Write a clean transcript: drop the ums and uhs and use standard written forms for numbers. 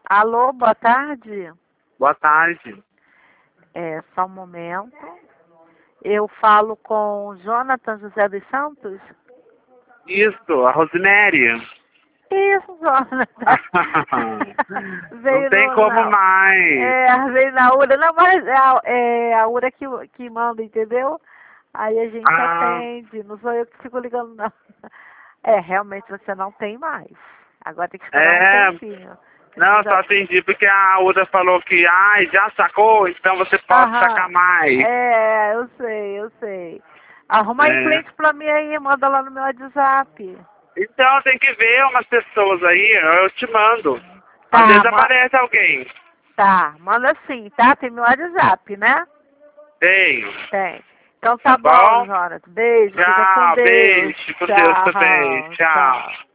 Alô, boa tarde. Boa tarde. Só um momento. Eu falo com Jonathan José dos Santos? Isso, a Rosemary. Isso, Jonathan. Não Veio tem no, como na, mais. veio na URA. Não, mas é a URA que manda, entendeu? Aí a gente Ah, atende. Não sou eu que fico ligando, não. Realmente você não tem mais. Agora tem que esperar um é. tempinho. Não, Precisa. só atendi porque a Uda falou que, já sacou, então você pode sacar Aham. mais. Eu sei, eu sei. Arruma aí É. cliente pra mim aí, manda lá no meu WhatsApp. Então tem que ver umas pessoas aí, eu te mando. Às Tá, vezes aparece alguém. manda sim, tá? Tem meu WhatsApp, né? Tenho. Tem. Então Tá tá bom, bom? Jonathan. Beijo, fica com Tchau, Deus. beijo, com Deus também. Tchau, Tchau. tchau.